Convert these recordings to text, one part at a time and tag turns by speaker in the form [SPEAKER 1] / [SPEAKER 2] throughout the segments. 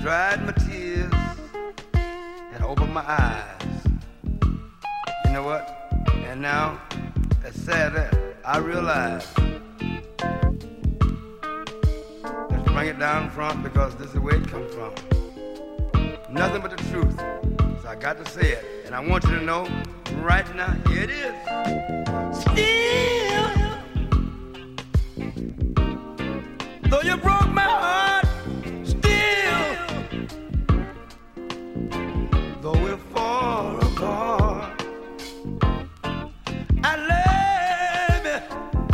[SPEAKER 1] dried my tears and opened my eyes. You know what? And now, as sad as I realize, let's bring it down front because this is where it comes from. Nothing but the truth. So I got to say it. And I want you to know right now, here it is. Still, though you broke my heart, still, though we're far apart, I love you.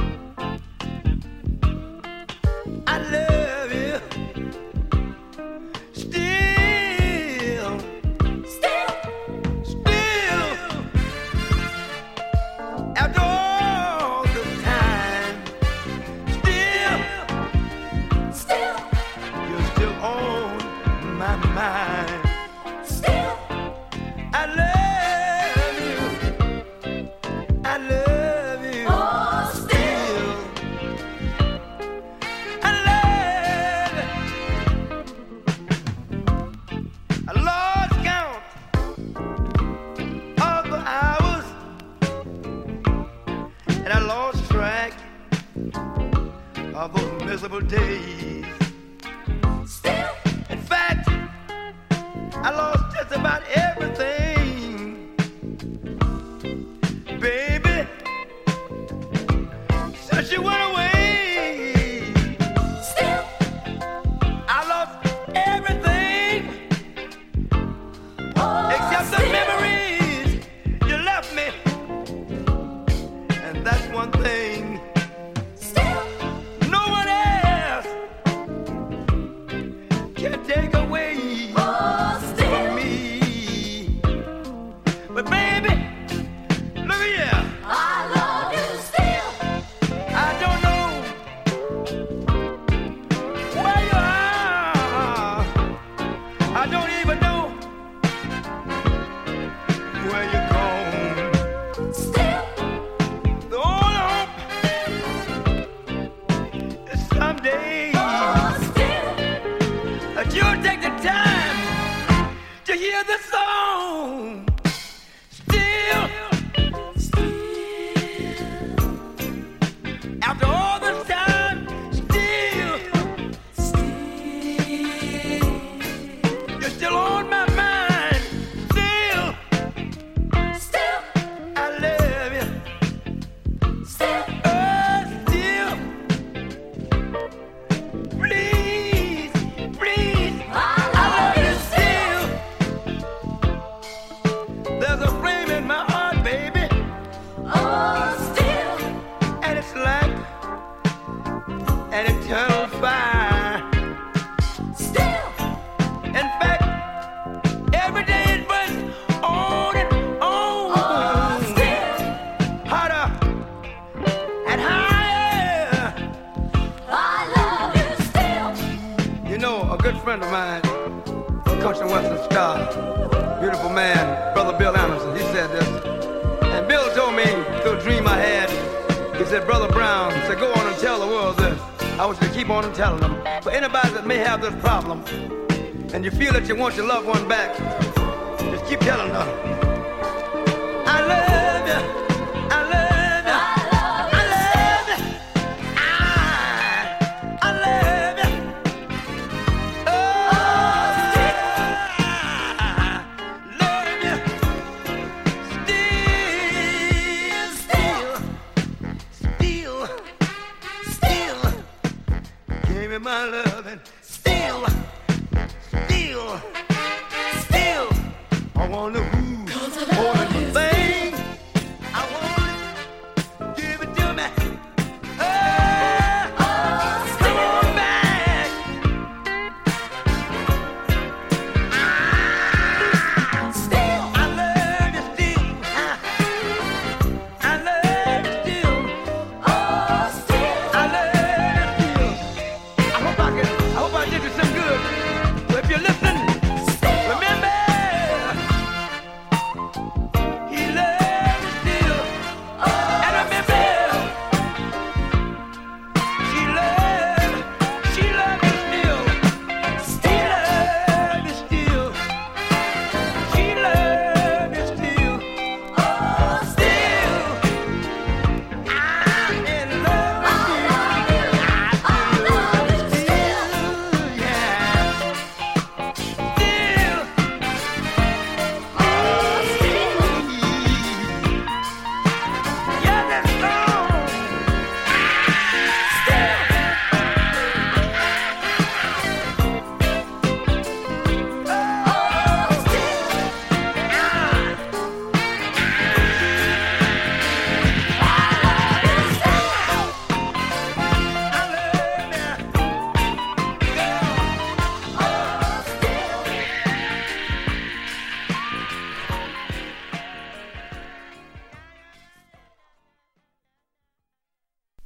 [SPEAKER 1] I love you. Still, after all this time, you're still on my mind. Still, I love you. I love you. Oh, still, I love you. I lost count of the hours, and I lost track of those miserable days. Still, in fact, I lost just about everything, baby, since you went away. Still, I lost everything, except the memories you left me, and that's one thing. Still, no one else can take away from me. But baby, look at here. I love you still. I don't know where you are. I don't even know where you're gone. Still, the only hope is someday that you'll take the time to hear the song. Still, after all this time, still, you're still on my mind. Still, I love you. Still, please, I love you still. There's a flame in my heart, baby. Oh, still. And it's like an eternal fire. Still. In fact, every day it burns on and on. Oh, still. Hotter and higher. I love you still. You know, a good friend of mine, Country Western Star, beautiful man, Brother Bill Anderson, he said this. And Bill told me through a dream I had, he said, Brother Brown, he said, go on and tell the world this. I want you to keep on and telling them. For anybody that may have this problem, and you feel that you want your loved one back, just keep telling them. I love you. I love you. I love you. I love you. Oh, I love you. Still, give me my loving. Still, I wonder who.